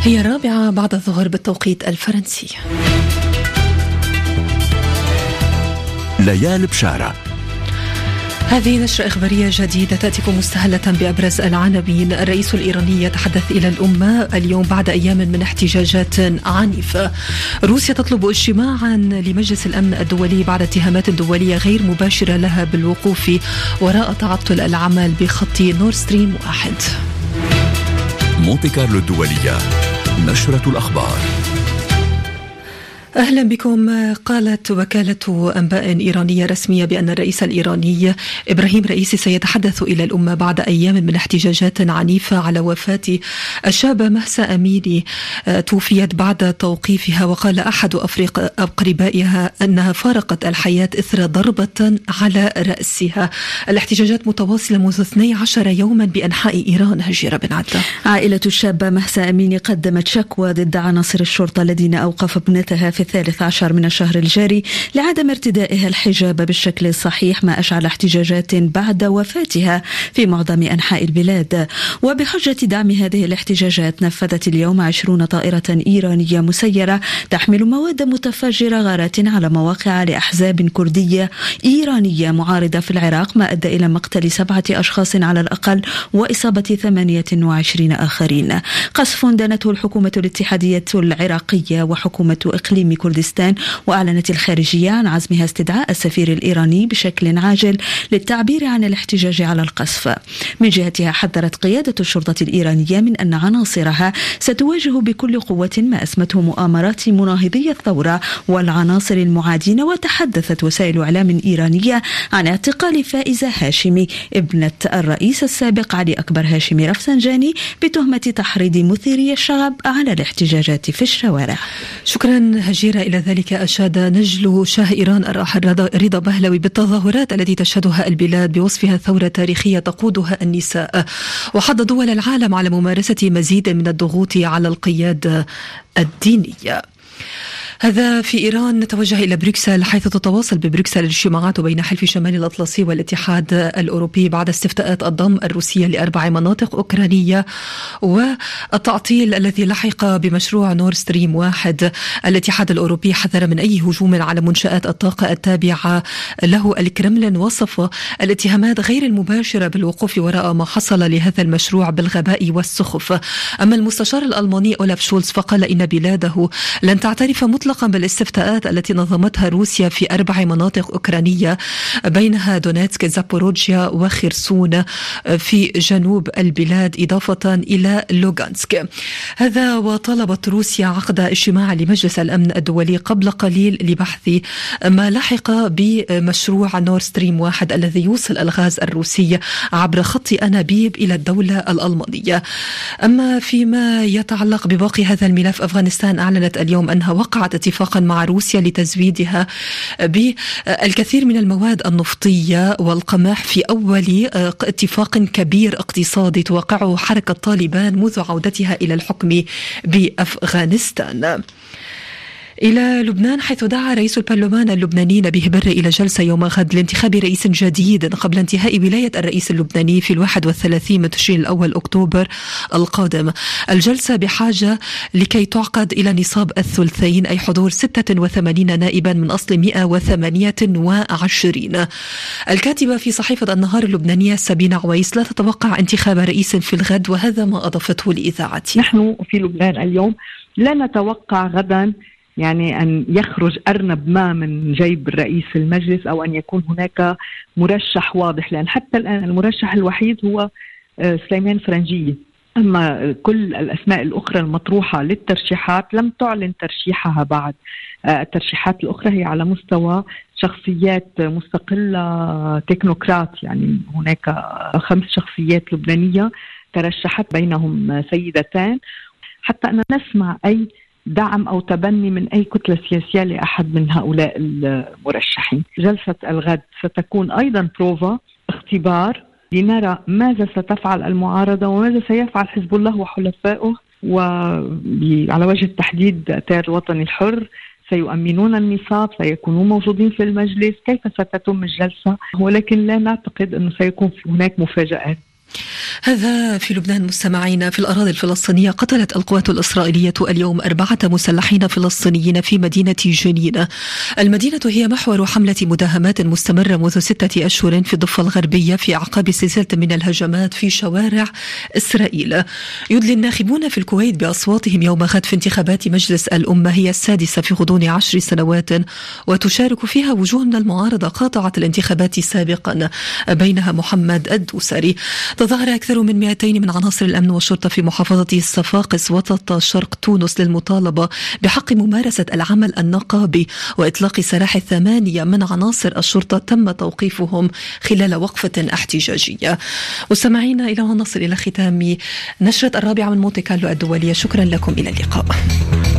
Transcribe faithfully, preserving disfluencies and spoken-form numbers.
هي الرابعة بعد الظهر بالتوقيت الفرنسي. ليال بشارة. هذه نشرة إخبارية جديدة تأتيكم مستهلة بأبرز العناوين. الرئيس الإيراني يتحدث إلى الأمة اليوم بعد أيام من احتجاجات عنيفة. روسيا تطلب اجتماعا لمجلس الأمن الدولي بعد اتهامات دولية غير مباشرة لها بالوقوف وراء تعطل العمل بخط نور ستريم واحد. مونتي كارلو الدولية، نشرة الأخبار. أهلا بكم. قالت وكالة أنباء إيرانية رسمية بأن الرئيس الإيراني إبراهيم رئيسي سيتحدث إلى الأمة بعد أيام من احتجاجات عنيفة على وفاة الشابة مهسا أميني توفيت بعد توقيفها. وقال أحد أقربائها أنها فارقت الحياة إثر ضربة على رأسها. الاحتجاجات متواصلة منذ اثني عشر يوما بأنحاء إيران. هجيرة بن عدة. عائلة الشابة مهسا أميني قدمت شكوى ضد عناصر الشرطة الذين أوقفوا ابنتها في الثالث عشر من الشهر الجاري لعدم ارتدائها الحجاب بالشكل الصحيح، ما أشعل احتجاجات بعد وفاتها في معظم أنحاء البلاد. وبحجة دعم هذه الاحتجاجات نفذت اليوم عشرون طائرة إيرانية مسيرة تحمل مواد متفجرة غارات على مواقع لأحزاب كردية إيرانية معارضة في العراق، ما أدى إلى مقتل سبعة أشخاص على الأقل وإصابة ثمانية وعشرين آخرين. قصف دانته الحكومة الاتحادية العراقية وحكومة إقليم كردستان، وأعلنت الخارجية عن عزمها استدعاء السفير الإيراني بشكل عاجل للتعبير عن الاحتجاج على القصف. من جهتها حذرت قيادة الشرطة الإيرانية من أن عناصرها ستواجه بكل قوة ما أسمته مؤامرات مناهضي الثورة والعناصر المعادين. وتحدثت وسائل إعلام إيرانية عن اعتقال فائزة هاشمي ابنة الرئيس السابق علي أكبر هاشمي رفسنجاني بتهمة تحريض مثيري الشغب على الاحتجاجات في الشوارع. شكرا هجيرة. إلى ذلك أشاد نجل شاه إيران الراحل رضا بهلوي بالتظاهرات التي تشهدها البلاد بوصفها ثورة تاريخية تقودها النساء، وحض دول العالم على ممارسة مزيد من الضغوط على القيادة الدينية. هذا في إيران. نتوجه إلى بروكسل، حيث تتواصل ببروكسل الاجتماعات بين حلف شمال الأطلسي والاتحاد الأوروبي بعد استفتاءات الضم الروسية لأربع مناطق أوكرانية والتعطيل الذي لحق بمشروع نور ستريم واحد. الاتحاد الأوروبي حذر من أي هجوم على منشآت الطاقة التابعة له. الكرملين وصف الاتهامات غير المباشرة بالوقوف وراء ما حصل لهذا المشروع بالغباء والسخف. أما المستشار الألماني أولاف شولز فقال إن بلاده لن تعترف مطلقا بالاستفتاءات التي نظمتها روسيا في أربع مناطق أوكرانية بينها دونيتسك، زابوروجيا وخيرسون في جنوب البلاد، إضافة إلى لوغانسك. هذا وطلبت روسيا عقد اجتماع لمجلس الأمن الدولي قبل قليل لبحث ما لحق بمشروع نور ستريم واحد الذي يوصل الغاز الروسي عبر خط أنابيب إلى الدولة الألمانية. أما فيما يتعلق بباقي هذا الملف، أفغانستان أعلنت اليوم أنها وقعت اتفاقا مع روسيا لتزويدها بالكثير من المواد النفطية والقمح في أول اتفاق كبير اقتصادي توقعه حركة طالبان منذ عودتها إلى الحكم بأفغانستان. إلى لبنان، حيث دعا رئيس البرلمان اللبناني نبيه بري إلى جلسة يوم غد لانتخاب رئيس جديد قبل انتهاء ولاية الرئيس اللبناني في الواحد والثلاثين من تشرين الأول أكتوبر القادم. الجلسة بحاجة لكي تعقد إلى نصاب الثلثين، أي حضور ستة وثمانين نائبا من أصل مئة وثمانية وعشرين. الكاتبة في صحيفة النهار اللبنانية سابينة عويس لا تتوقع انتخاب رئيس في الغد، وهذا ما أضافته لإذاعتي. نحن في لبنان اليوم لا نتوقع غدا يعني أن يخرج أرنب ما من جيب رئيس المجلس أو أن يكون هناك مرشح واضح، لأن حتى الآن المرشح الوحيد هو سليمان فرنجية. أما كل الأسماء الأخرى المطروحة للترشيحات لم تعلن ترشيحها بعد. الترشيحات الأخرى هي على مستوى شخصيات مستقلة تكنوقراط، يعني هناك خمس شخصيات لبنانية ترشحت بينهم سيدتان، حتى أن نسمع أي دعم أو تبني من أي كتلة سياسية لأحد من هؤلاء المرشحين. جلسة الغد ستكون أيضا بروفا، اختبار لنرى ماذا ستفعل المعارضة وماذا سيفعل حزب الله وحلفائه. وعلى وجه التحديد التيار الوطني الحر سيؤمنون النصاب، سيكونوا موجودين في المجلس. كيف ستتم الجلسة؟ ولكن لا نعتقد أنه سيكون هناك مفاجآت. هذا في لبنان. مستمعين، في الأراضي الفلسطينية قتلت القوات الإسرائيلية اليوم أربعة مسلحين فلسطينيين في مدينة جنين. المدينة هي محور حملة مداهمات مستمرة منذ ستة أشهر في الضفة الغربية في أعقاب سلسلة من الهجمات في شوارع إسرائيل. يدلي الناخبون في الكويت بأصواتهم يوم غد في انتخابات مجلس الأمة، هي السادسة في غضون عشر سنوات، وتشارك فيها وجوه من المعارضة قاطعة الانتخابات سابقا، بينها محمد الدوسري. تظاهر أكثر من مئتين من عناصر الأمن والشرطة في محافظة الصفاقس وسط شرق تونس للمطالبة بحق ممارسة العمل النقابي وإطلاق سراح الثمانية من عناصر الشرطة تم توقيفهم خلال وقفة احتجاجية. مستمعينا، إلى هنا نصل إلى ختام نشرة الرابعة من مونتي كارلو الدولية. شكرا لكم، إلى اللقاء.